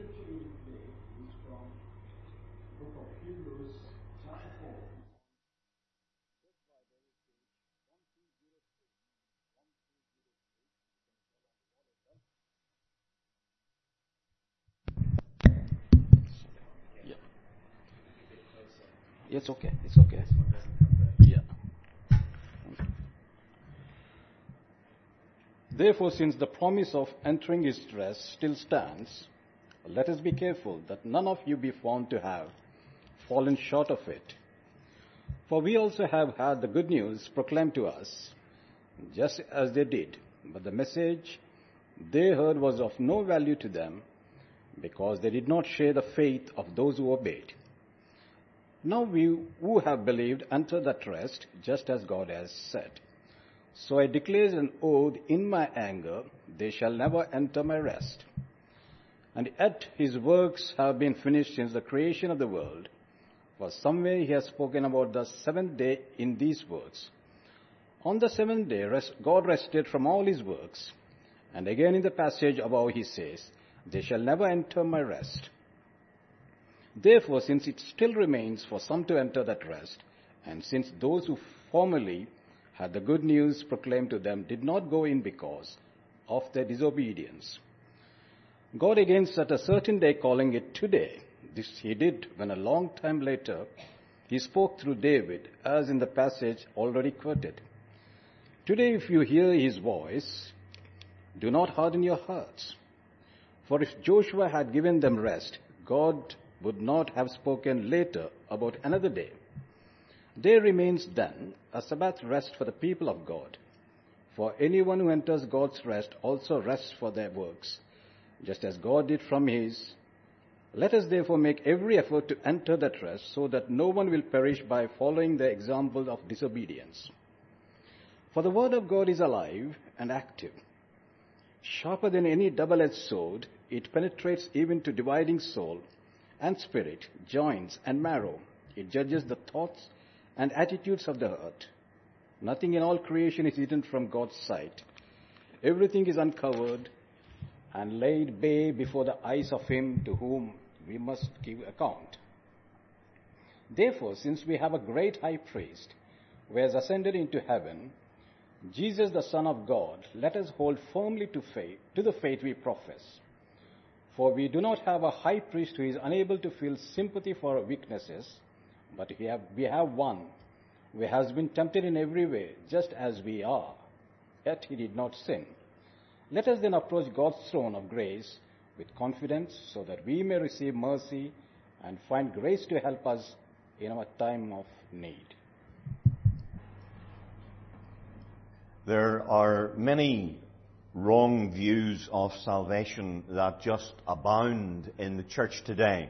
scripture reading today is from the book of Hebrews, chapter 4. Yeah. It's okay. It's okay. Yeah. Therefore, since the promise of entering his rest still stands, let us be careful that none of you be found to have fallen short of it. For we also have had the good news proclaimed to us, just as they did. But the message they heard was of no value to them, because they did not share the faith of those who obeyed. Now we who have believed enter that rest, just as God has said. So I declare an oath in my anger, they shall never enter my rest. And yet his works have been finished since the creation of the world. For somewhere he has spoken about the seventh day in these words. On the seventh day God rested from all his works. And again in the passage above he says, they shall never enter my rest. Therefore, since it still remains for some to enter that rest, and since those who formerly had the good news proclaimed to them did not go in because of their disobedience, God again set a certain day, calling it today. This he did when a long time later he spoke through David, as in the passage already quoted. Today, if you hear his voice, do not harden your hearts. For if Joshua had given them rest, God would not have spoken later about another day. There remains then a Sabbath rest for the people of God. For anyone who enters God's rest also rests for their works, just as God did from his. Let us therefore make every effort to enter that rest, so that no one will perish by following the example of disobedience. For the word of God is alive and active, sharper than any double-edged sword. It penetrates even to dividing soul and spirit, joints and marrow. It judges the thoughts and attitudes of the heart. Nothing in all creation is hidden from God's sight. Everything is uncovered and laid bare before the eyes of him to whom we must give account. Therefore, since we have a great high priest who has ascended into heaven, Jesus the Son of God, let us hold firmly to the faith we profess. For we do not have a high priest who is unable to feel sympathy for our weaknesses, but we have one who has been tempted in every way, just as we are, yet he did not sin. Let us then approach God's throne of grace with confidence, so that we may receive mercy and find grace to help us in our time of need. There are many wrong views of salvation that just abound in the church today.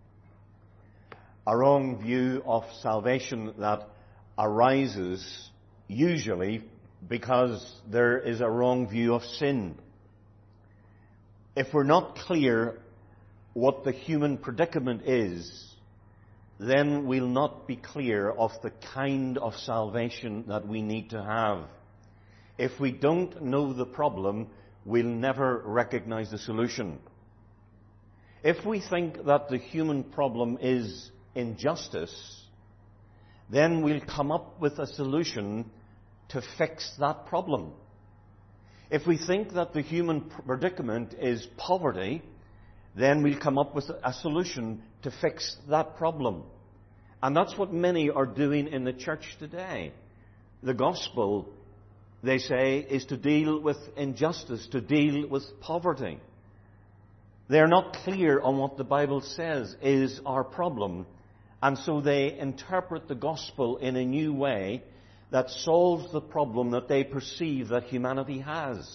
A wrong view of salvation that arises usually because there is a wrong view of sin. If we're not clear what the human predicament is, then we'll not be clear of the kind of salvation that we need to have. If we don't know the problem, we'll never recognize the solution. If we think that the human problem is injustice, then we'll come up with a solution to fix that problem. If we think that the human predicament is poverty, then we'll come up with a solution to fix that problem. And that's what many are doing in the church today. The gospel, they say, is to deal with injustice, to deal with poverty. They're not clear on what the Bible says is our problem, and so they interpret the gospel in a new way that solves the problem that they perceive that humanity has.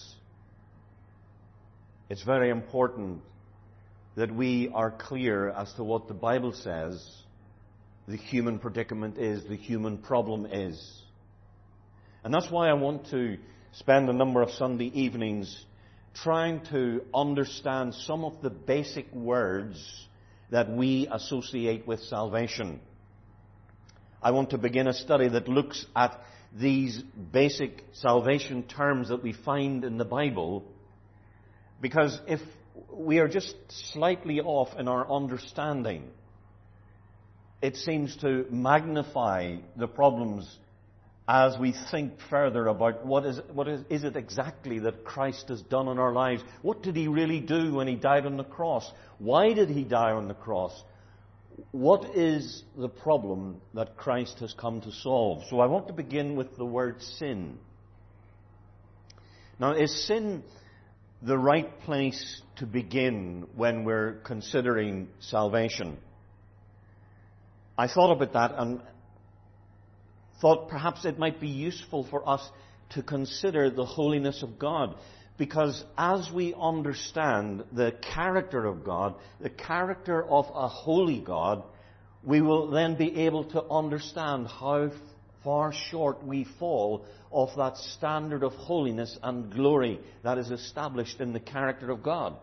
It's very important that we are clear as to what the Bible says the human predicament is, the human problem is. And that's why I want to spend a number of Sunday evenings trying to understand some of the basic words that we associate with salvation. I want to begin a study that looks at these basic salvation terms that we find in the Bible, because if we are just slightly off in our understanding. It seems to magnify the problems as we think further about what is it exactly that Christ has done in our lives. What did he really do when he died on the cross? Why did he die on the cross? What is the problem that Christ has come to solve? So I want to begin with the word sin. Now, is sin the right place to begin when we're considering salvation? I thought about that and thought perhaps it might be useful for us to consider the holiness of God. Because as we understand the character of God, the character of a holy God, we will then be able to understand how far short we fall of that standard of holiness and glory that is established in the character of God.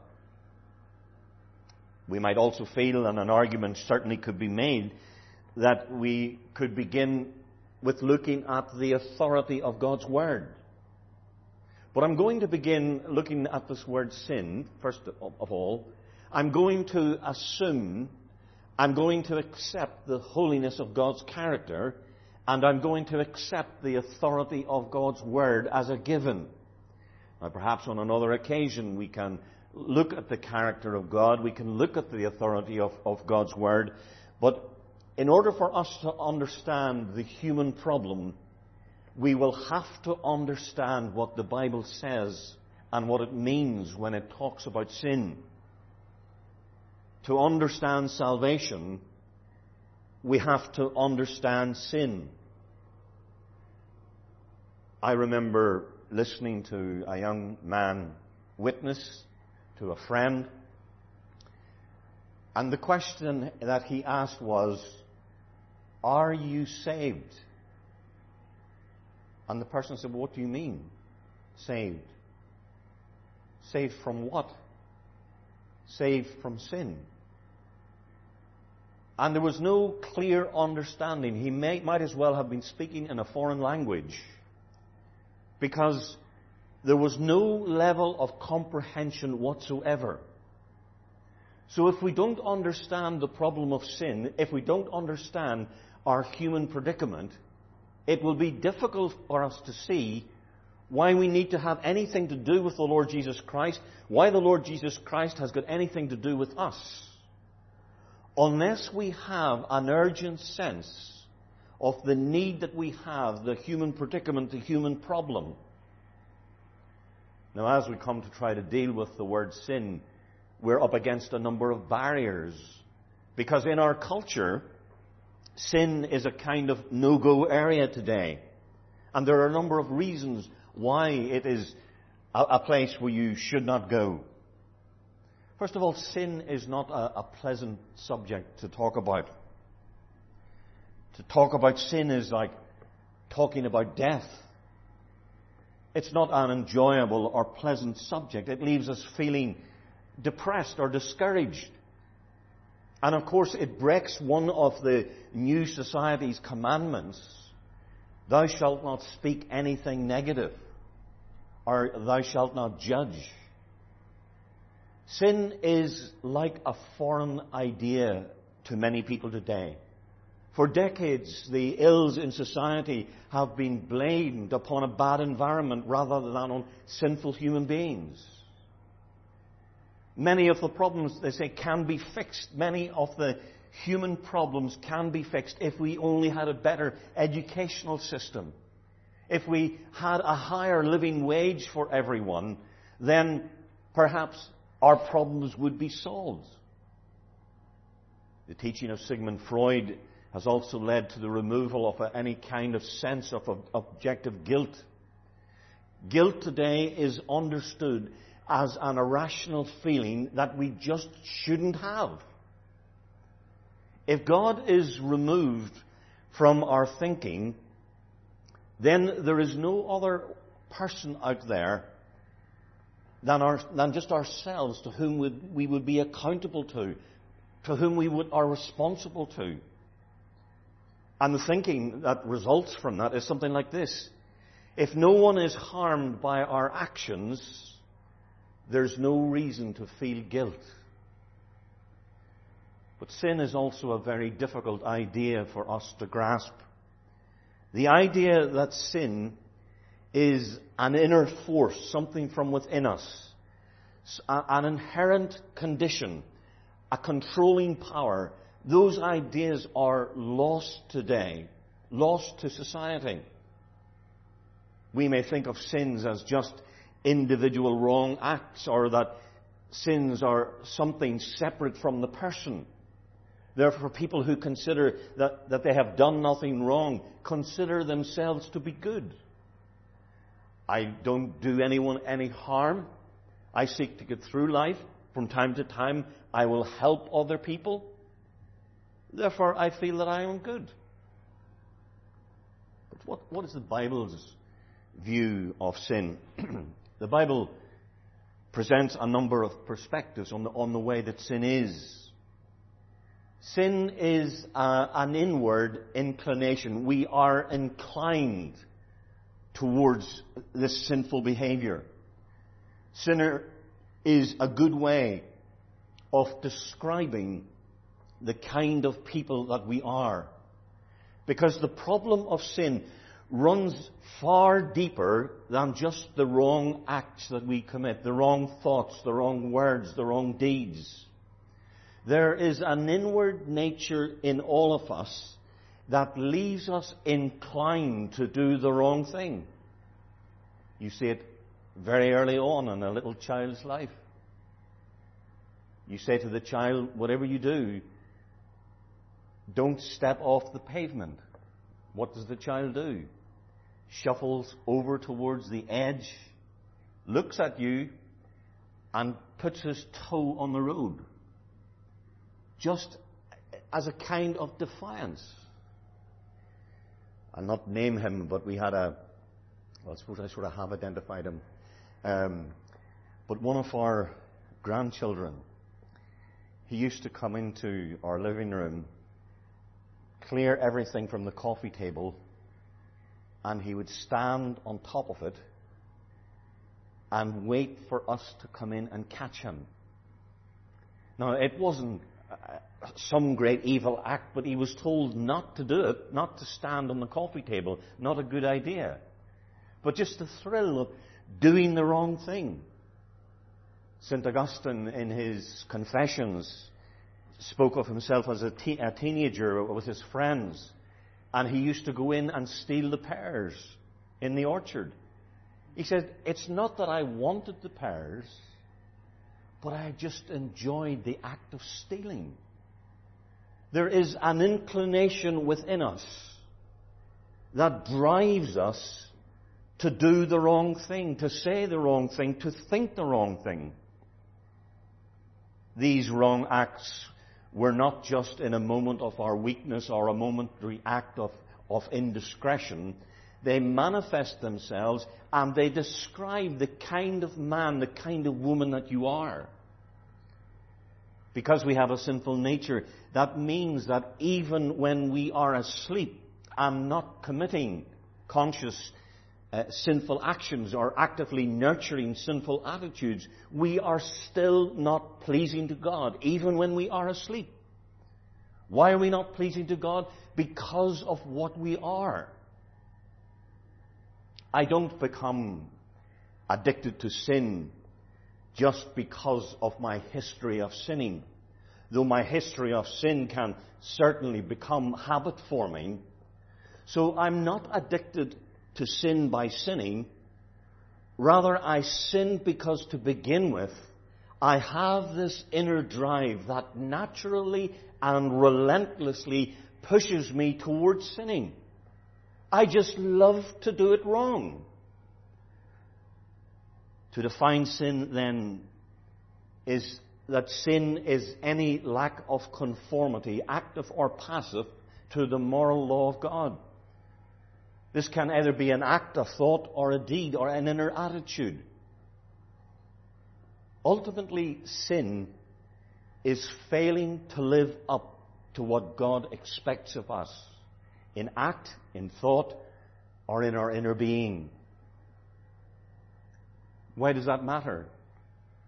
We might also feel, and an argument certainly could be made, that we could begin with looking at the authority of God's Word. But I'm going to begin looking at this word sin, first of all. I'm going to assume, I'm going to accept the holiness of God's character, and I'm going to accept the authority of God's Word as a given. Now, perhaps on another occasion we can look at the character of God, we can look at the authority of God's Word, but in order for us to understand the human problem, we will have to understand what the Bible says and what it means when it talks about sin. To understand salvation, we have to understand sin. I remember listening to a young man witness to a friend, and the question that he asked was, "Are you saved?" And the person said, "What do you mean, saved? Saved from what?" "Saved from sin." And there was no clear understanding. He might as well have been speaking in a foreign language, because there was no level of comprehension whatsoever. So if we don't understand the problem of sin, if we don't understand our human predicament, it will be difficult for us to see why we need to have anything to do with the Lord Jesus Christ, why the Lord Jesus Christ has got anything to do with us, unless we have an urgent sense of the need that we have, the human predicament, the human problem. Now, as we come to try to deal with the word sin, we're up against a number of barriers, because in our culture, sin is a kind of no-go area today. And there are a number of reasons why it is a place where you should not go. First of all, sin is not a pleasant subject to talk about. To talk about sin is like talking about death. It's not an enjoyable or pleasant subject. It leaves us feeling depressed or discouraged. And of course, it breaks one of the new society's commandments. Thou shalt not speak anything negative, or thou shalt not judge. Sin is like a foreign idea to many people today. For decades, the ills in society have been blamed upon a bad environment rather than on sinful human beings. Many of the problems, they say, can be fixed. Many of the human problems can be fixed if we only had a better educational system. If we had a higher living wage for everyone, then perhaps our problems would be solved. The teaching of Sigmund Freud has also led to the removal of any kind of sense of objective guilt. Guilt today is understood as an irrational feeling that we just shouldn't have. If God is removed from our thinking, then there is no other person out there than just ourselves to whom we would be accountable to whom we are responsible to. And the thinking that results from that is something like this: if no one is harmed by our actions, there's no reason to feel guilt. But sin is also a very difficult idea for us to grasp. The idea that sin is an inner force, something from within us, an inherent condition, a controlling power, those ideas are lost today, lost to society. We may think of sins as just individual wrong acts, or that sins are something separate from the person. Therefore, people who consider that they have done nothing wrong consider themselves to be good. I don't do anyone any harm. I seek to get through life. From time to time, I will help other people. Therefore, I feel that I am good. But what is the Bible's view of sin? The Bible presents a number of perspectives on the way that sin is. Sin is an inward inclination. We are inclined towards this sinful behavior. Sinner is a good way of describing the kind of people that we are. Because the problem of sin runs far deeper than just the wrong acts that we commit, the wrong thoughts, the wrong words, the wrong deeds. There is an inward nature in all of us that leaves us inclined to do the wrong thing. You see it very early on in a little child's life. You say to the child, whatever you do, don't step off the pavement. What does the child do? Shuffles over towards the edge, looks at you, and puts his toe on the road. Just as a kind of defiance. I'll not name him, but we had I suppose I sort of have identified him. But one of our grandchildren, he used to come into our living room, clear everything from the coffee table, and he would stand on top of it and wait for us to come in and catch him. Now, it wasn't some great evil act, but he was told not to do it, not to stand on the coffee table. Not a good idea. But just the thrill of doing the wrong thing. St. Augustine, in his Confessions, spoke of himself as a teenager with his friends, and he used to go in and steal the pears in the orchard. He said, it's not that I wanted the pears, but I just enjoyed the act of stealing. There is an inclination within us that drives us to do the wrong thing, to say the wrong thing, to think the wrong thing. These wrong acts were not just in a moment of our weakness or a momentary act of indiscretion. They manifest themselves and they describe the kind of man, the kind of woman that you are. Because we have a sinful nature, that means that even when we are asleep and not committing conscious sinful actions or actively nurturing sinful attitudes, we are still not pleasing to God, even when we are asleep. Why are we not pleasing to God? Because of what we are. I don't become addicted to sin just because of my history of sinning. Though my history of sin can certainly become habit-forming. So I'm not addicted to sin by sinning. Rather, I sin because to begin with, I have this inner drive that naturally and relentlessly pushes me towards sinning. I just love to do it wrong. To define sin, then, is that sin is any lack of conformity, active or passive, to the moral law of God. This can either be an act, a thought, or a deed, or an inner attitude. Ultimately, sin is failing to live up to what God expects of us in act, in thought, or in our inner being. Why does that matter?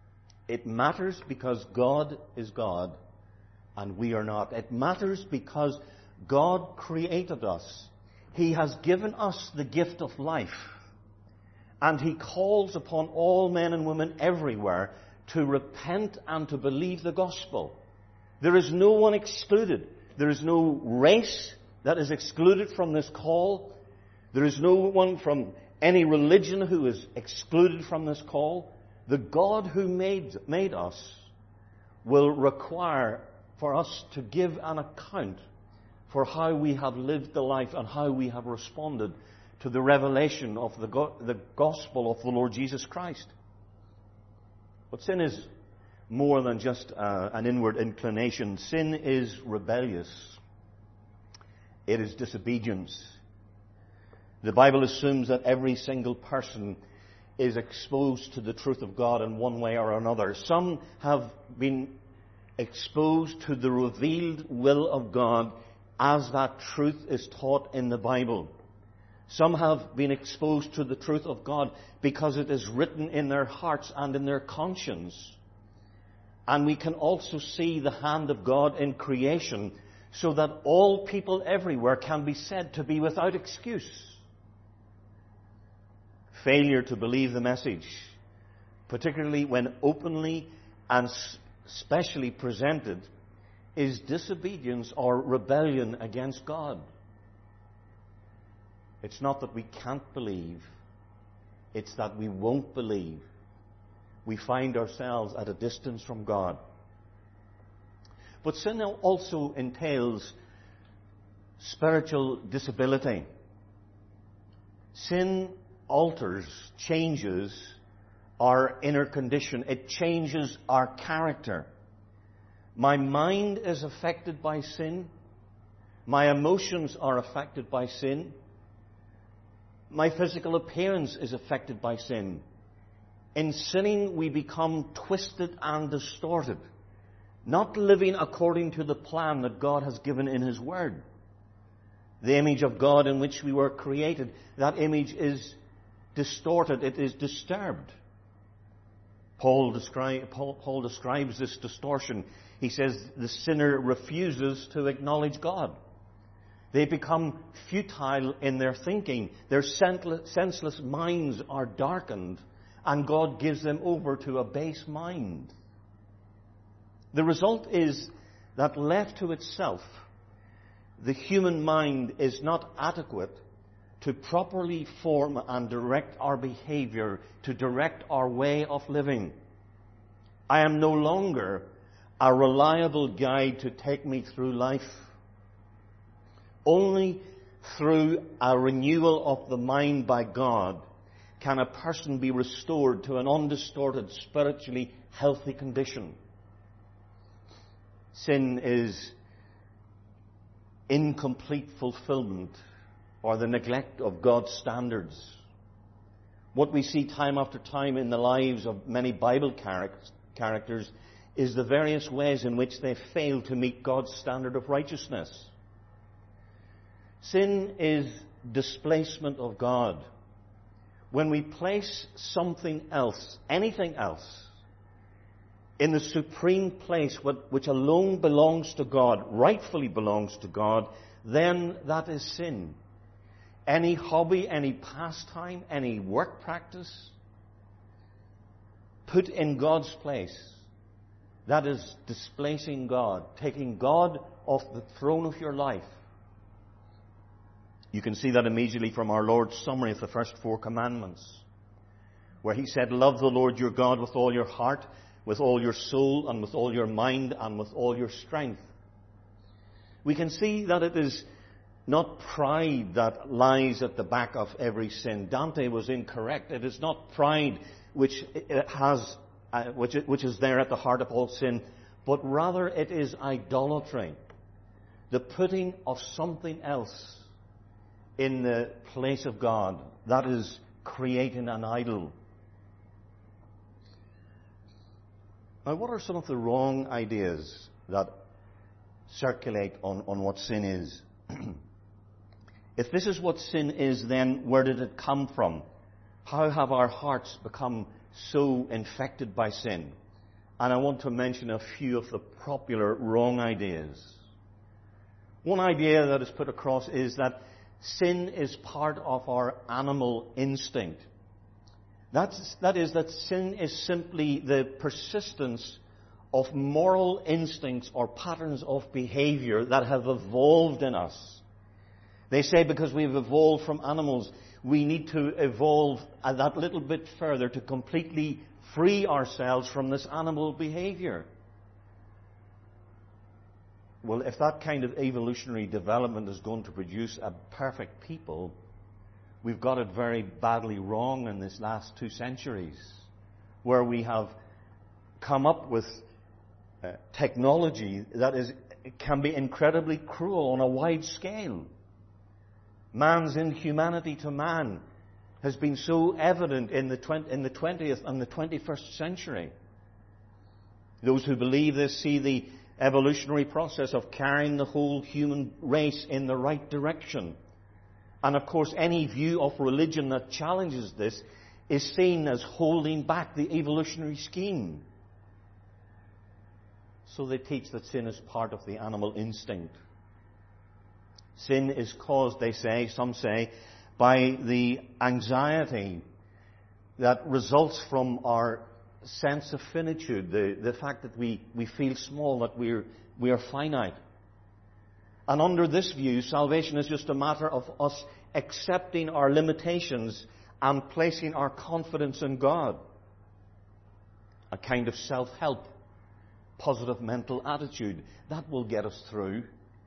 It matters because God is God and we are not. It matters because God created us. He has given us the gift of life. And He calls upon all men and women everywhere to repent and to believe the gospel. There is no one excluded. There is no race that is excluded from this call. There is no one from any religion who is excluded from this call. The God who made us will require for us to give an account for how we have lived the life and how we have responded to the revelation of the gospel of the Lord Jesus Christ. But sin is more than just an inward inclination. Sin is rebellious. It is disobedience. The Bible assumes that every single person is exposed to the truth of God in one way or another. Some have been exposed to the revealed will of God as that truth is taught in the Bible. Some have been exposed to the truth of God because it is written in their hearts and in their conscience. And we can also see the hand of God in creation so that all people everywhere can be said to be without excuse. Failure to believe the message, particularly when openly and specially presented, is disobedience or rebellion against God. It's not that we can't believe, it's that we won't believe. We find ourselves at a distance from God. But sin also entails spiritual disability. Sin alters, changes our inner condition. It changes our character. My mind is affected by sin. My emotions are affected by sin. My physical appearance is affected by sin. In sinning, we become twisted and distorted, not living according to the plan that God has given in His Word. The image of God in which we were created, that image is distorted, it is disturbed. Paul describes this distortion. He says the sinner refuses to acknowledge God. They become futile in their thinking. Their senseless minds are darkened, and God gives them over to a base mind. The result is that left to itself, the human mind is not adequate to properly form and direct our behavior, to direct our way of living. I am no longer a reliable guide to take me through life. Only through a renewal of the mind by God can a person be restored to an undistorted, spiritually healthy condition. Sin is incomplete fulfillment or the neglect of God's standards. What we see time after time in the lives of many Bible characters is the various ways in which they fail to meet God's standard of righteousness. Sin is displacement of God. When we place something else, anything else, in the supreme place which alone belongs to God, rightfully belongs to God, then that is sin. Any hobby, any pastime, any work practice put in God's place, that is displacing God, taking God off the throne of your life. You can see that immediately from our Lord's summary of the first 4 commandments, where He said, love the Lord your God with all your heart, with all your soul, and with all your mind, and with all your strength. We can see that it is not pride that lies at the back of every sin. Dante was incorrect. It is not pride which is there at the heart of all sin, but rather it is idolatry, the putting of something else in the place of God. That is creating an idol. Now, what are some of the wrong ideas that circulate on what sin is? If this is what sin is, then where did it come from? How have our hearts become so infected by sin? And I want to mention a few of the popular wrong ideas. One idea that is put across is that sin is part of our animal instinct. That is that sin is simply the persistence of moral instincts or patterns of behavior that have evolved in us. They say because we've evolved from animals, we need to evolve that little bit further to completely free ourselves from this animal behavior. Well, if that kind of evolutionary development is going to produce a perfect people, we've got it very badly wrong in this last 2 centuries, where we have come up with technology that can be incredibly cruel on a wide scale. Man's inhumanity to man has been so evident in the 20th and the 21st century. Those who believe this see the evolutionary process of carrying the whole human race in the right direction. And of course, any view of religion that challenges this is seen as holding back the evolutionary scheme. So they teach that sin is part of the animal instinct. Sin is caused, they say, some say, by the anxiety that results from our sense of finitude, the fact that we feel small, that we are finite. And under this view, salvation is just a matter of us accepting our limitations and placing our confidence in God. A kind of self-help, positive mental attitude. That will get us through.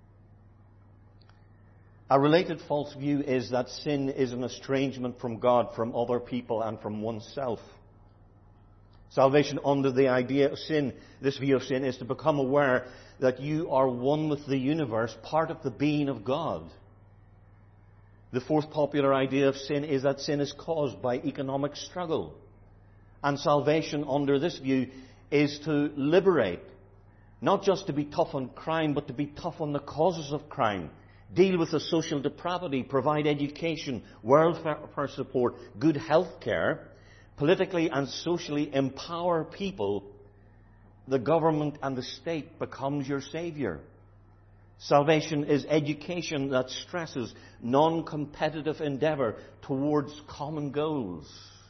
A related false view is that sin is an estrangement from God, from other people, and from oneself. Salvation under the idea of sin, this view of sin, is to become aware that you are one with the universe, part of the being of God. The fourth popular idea of sin is that sin is caused by economic struggle. And salvation under this view is to liberate, not just to be tough on crime, but to be tough on the causes of crime. Deal with the social depravity, provide education, welfare support, good health care, politically and socially empower people. The government and the state becomes your savior. Salvation is education that stresses non-competitive endeavor towards common goals.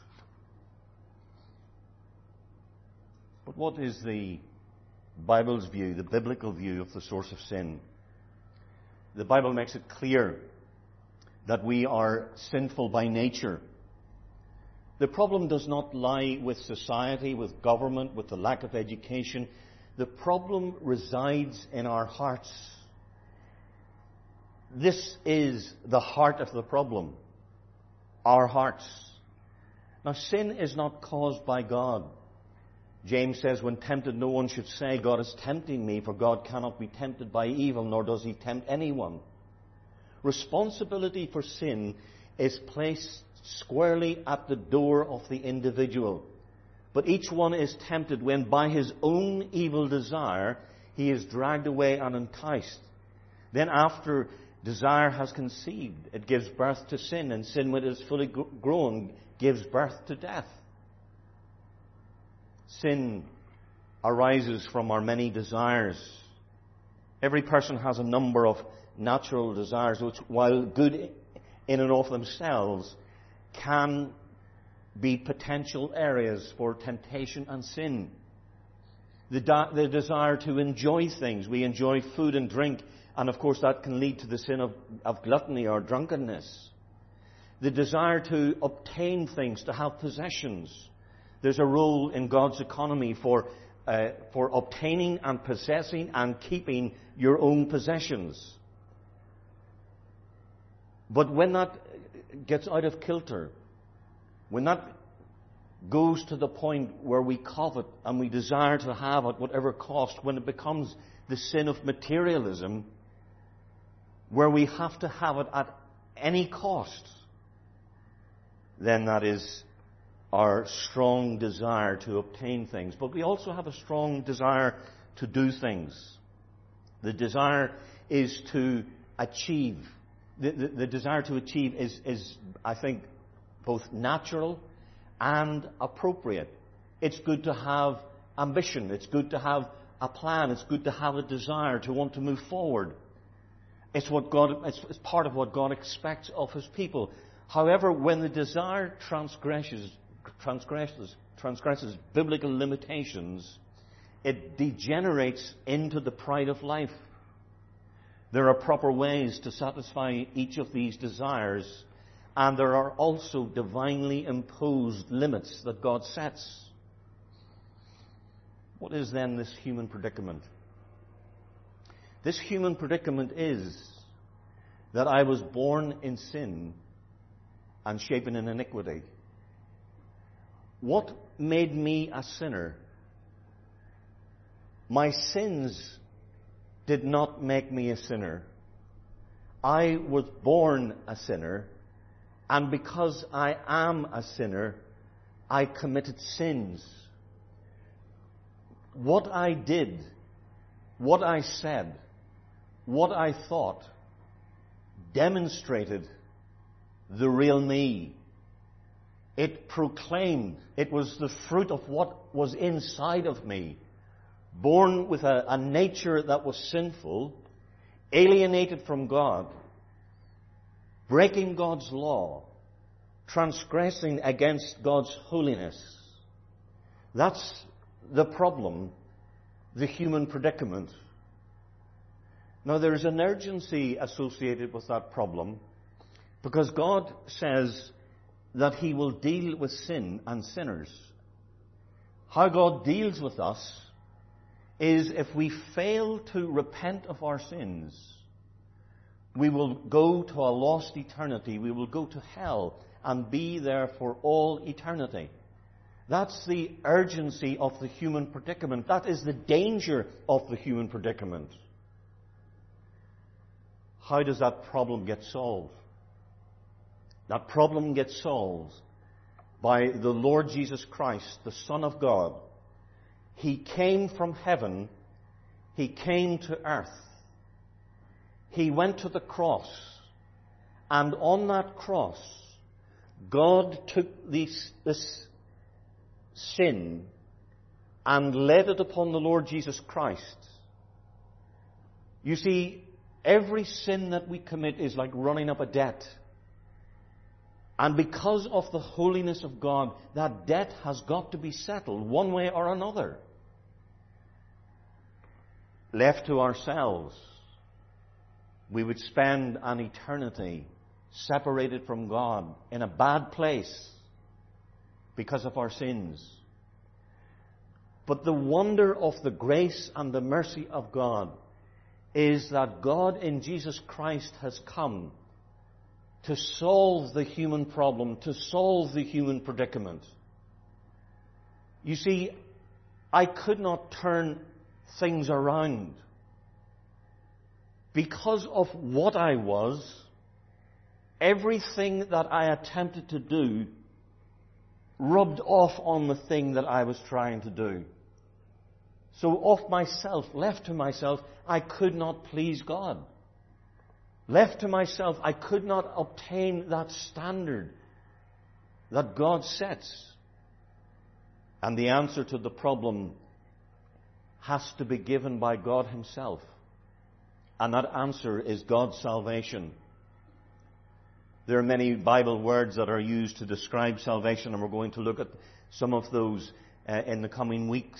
But what is the Bible's view, the biblical view of the source of sin? The Bible makes it clear that we are sinful by nature. The problem does not lie with society, with government, with the lack of education. The problem resides in our hearts. This is the heart of the problem. Our hearts. Now, sin is not caused by God. James says, when tempted, no one should say, God is tempting me, for God cannot be tempted by evil, nor does he tempt anyone. Responsibility for sin is placed squarely at the door of the individual. But each one is tempted when by his own evil desire he is dragged away and enticed. Then after desire has conceived, it gives birth to sin, and sin, when it is fully grown, gives birth to death. Sin arises from our many desires. Every person has a number of natural desires, which, while good in and of themselves, can be potential areas for temptation and sin. The desire to enjoy things. We enjoy food and drink, and of course that can lead to the sin of gluttony or drunkenness. The desire to obtain things, to have possessions. There's a role in God's economy for obtaining and possessing and keeping your own possessions. But when that gets out of kilter, when that goes to the point where we covet and we desire to have at whatever cost, when it becomes the sin of materialism, where we have to have it at any cost, then that is our strong desire to obtain things. But we also have a strong desire to do things. The desire is to achieve. The desire to achieve is, I think, both natural and appropriate. It's good to have ambition. It's good to have a plan. It's good to have a desire to want to move forward. It's part of what God expects of His people. However, when the desire transgresses biblical limitations, it degenerates into the pride of life. There are proper ways to satisfy each of these desires, and there are also divinely imposed limits that God sets. What is then this human predicament? This human predicament is that I was born in sin and shapen in iniquity. What made me a sinner? My sins did not make me a sinner. I was born a sinner, and because I am a sinner, I committed sins. What I did, what I said, what I thought demonstrated the real me. It proclaimed, it was the fruit of what was inside of me, born with a nature that was sinful, alienated from God, breaking God's law, transgressing against God's holiness. That's the problem, the human predicament. Now, there is an urgency associated with that problem, because God says that He will deal with sin and sinners. How God deals with us is if we fail to repent of our sins, we will go to a lost eternity. We will go to hell and be there for all eternity. That's the urgency of the human predicament. That is the danger of the human predicament. How does that problem get solved? That problem gets solved by the Lord Jesus Christ, the Son of God. He came from heaven. He came to earth. He went to the cross. And on that cross, God took this sin and laid it upon the Lord Jesus Christ. You see, every sin that we commit is like running up a debt. And because of the holiness of God, that debt has got to be settled one way or another. Left to ourselves, we would spend an eternity separated from God in a bad place because of our sins. But the wonder of the grace and the mercy of God is that God in Jesus Christ has come to solve the human problem, to solve the human predicament. You see, I could not turn things around. Because of what I was, everything that I attempted to do rubbed off on the thing that I was trying to do. So of myself, left to myself, I could not please God. Left to myself, I could not obtain that standard that God sets. And the answer to the problem has to be given by God Himself. And that answer is God's salvation. There are many Bible words that are used to describe salvation, and we're going to look at some of those in the coming weeks.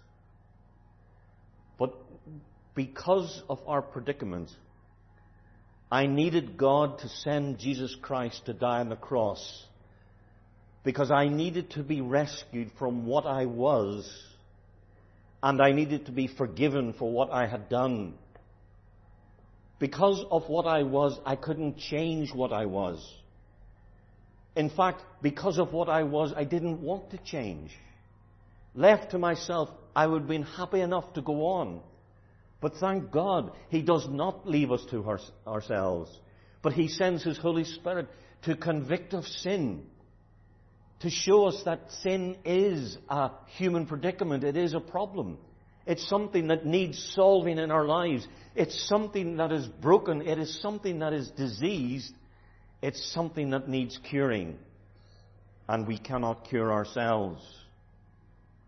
But because of our predicament, I needed God to send Jesus Christ to die on the cross, because I needed to be rescued from what I was, and I needed to be forgiven for what I had done. Because of what I was, I couldn't change what I was. In fact, because of what I was, I didn't want to change. Left to myself, I would have been happy enough to go on. But thank God, He does not leave us to ourselves. But He sends His Holy Spirit to convict of sin, to show us that sin is a human predicament. It is a problem. It's something that needs solving in our lives. It's something that is broken. It is something that is diseased. It's something that needs curing. And we cannot cure ourselves.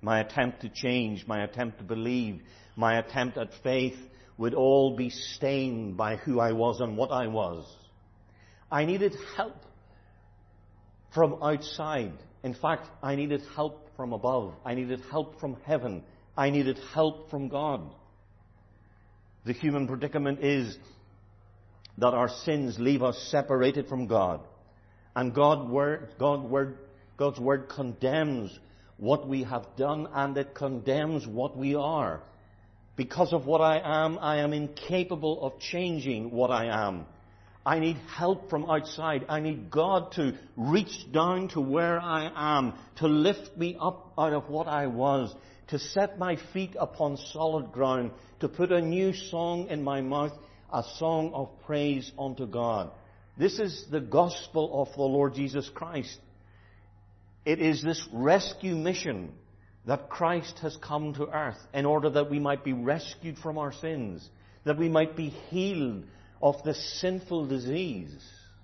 my attempt to change, my attempt to believe, my attempt at faith would all be stained by who I was and what I was. I needed help from outside. In fact, I needed help from above. I needed help from heaven. I needed help from God. The human predicament is that our sins leave us separated from God. And God's Word condemns what we have done, and it condemns what we are. Because of what I am incapable of changing what I am. I need help from outside. I need God to reach down to where I am, to lift me up out of what I was, to set my feet upon solid ground, to put a new song in my mouth, a song of praise unto God. This is the gospel of the Lord Jesus Christ. It is this rescue mission that Christ has come to earth in order that we might be rescued from our sins, that we might be healed of this sinful disease.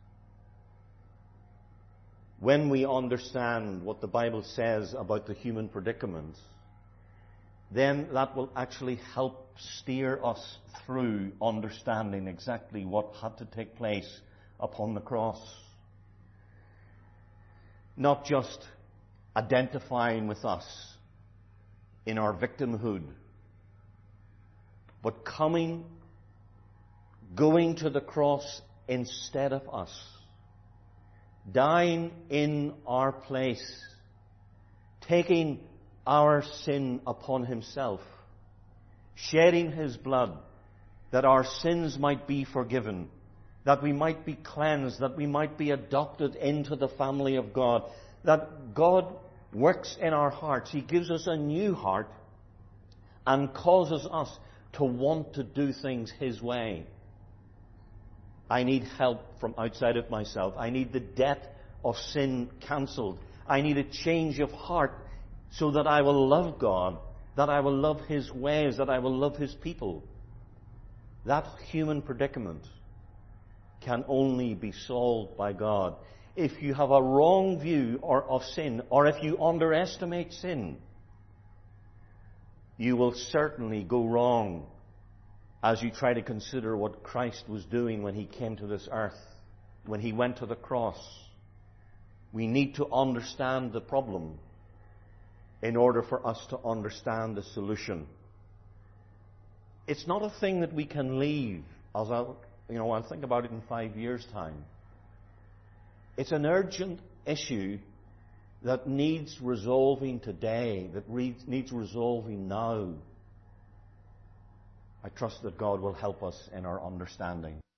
When we understand what the Bible says about the human predicament, then that will actually help steer us through understanding exactly what had to take place upon the cross. Not just identifying with us in our victimhood, but going to the cross instead of us, dying in our place, taking our sin upon himself, shedding his blood that our sins might be forgiven, that we might be cleansed, that we might be adopted into the family of God, that God works in our hearts. He gives us a new heart and causes us to want to do things his way. I need help from outside of myself. I need the debt of sin cancelled. I need a change of heart so that I will love God, that I will love his ways, that I will love his people. That human predicament can only be solved by God. If you have a wrong view of sin, or if you underestimate sin, you will certainly go wrong as you try to consider what Christ was doing when he came to this earth, when he went to the cross. We need to understand the problem in order for us to understand the solution. It's not a thing that we can leave as I'll think about it in 5 years' time. It's an urgent issue that needs resolving today, that needs resolving now. I trust that God will help us in our understanding.